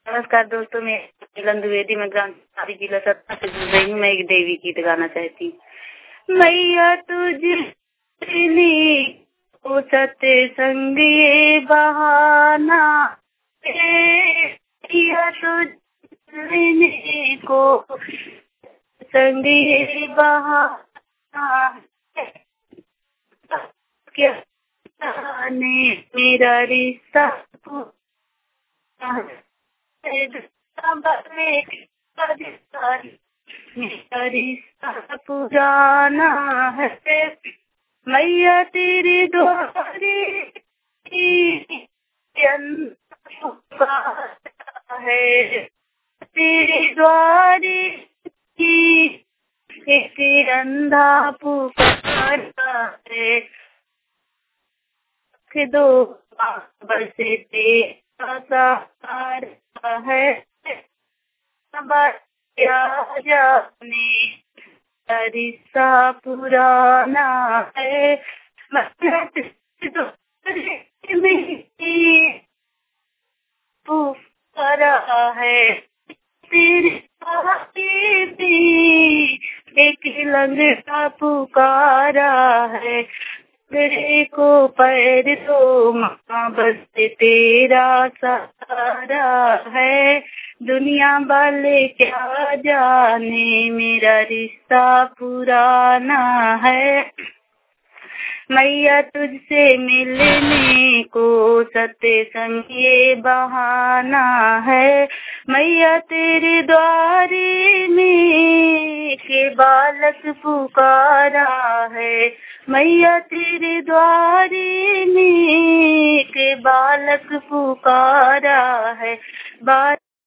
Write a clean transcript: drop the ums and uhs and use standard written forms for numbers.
नमस्कार दोस्तों, मैं नीलम द्विवेदी, मैं ग्राम सारी जिला सतना से जुड़ रही हूँ। मैं एक देवी गीत गाना चाहती हूँ। मैया तुझे को सत्य संग ये बहाना, मैया तुझे को संग ये बहाना, क्या ने मेरा रिश्ता मेरा रिश्ता पुराना है। मैया तेरे द्वारे है, तेरे द्वारे एक अंधा पुकारा है। दो बस तेरा सहारा है, जाने रिश्ता पुराना है। पुकारा है तेरी एक लंगड़ा पुकारा है। तेरे को पैर दो माँ, बस तेरा सहारा है। दुनिया वाले क्या जाने मेरा रिश्ता पुराना है। मैया तुझसे मिलने को सत्य संग ये बहाना है। मैया तेरे द्वारे में के बालक पुकारा है। मैया तेरे द्वारे में के बालक पुकारा है।